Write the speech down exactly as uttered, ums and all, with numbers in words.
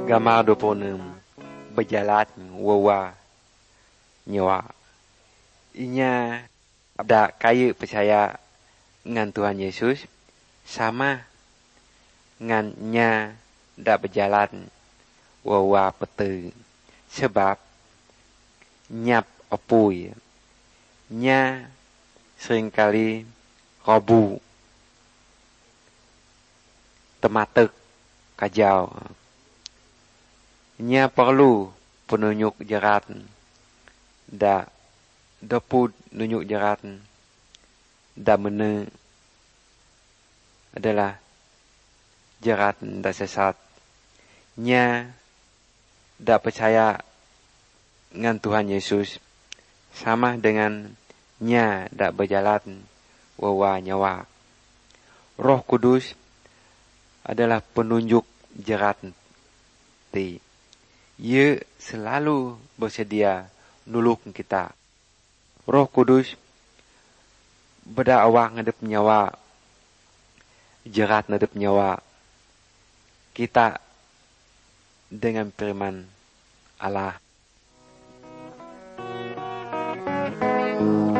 Gambar dua puluh enam berjalan wawa nyawa. Inya ada kaya percaya ngan Tuhan Yesus sama ngan nya dak berjalan wawa petu sebab nyap opui nya seringkali robu tematek kajau. Nya perlu penunjuk jerat da dapur nunjuk jerat da mene adalah jerat da sesat. Nya da percaya ngan Tuhan Yesus sama dengan nya da berjalan wawa nyawa. Roh Kudus adalah penunjuk jerat ti. Ia selalu bersedia nulung kita. Roh Kudus berdakwah ngadep nyawa, jerat ngadep nyawa kita dengan firman Allah.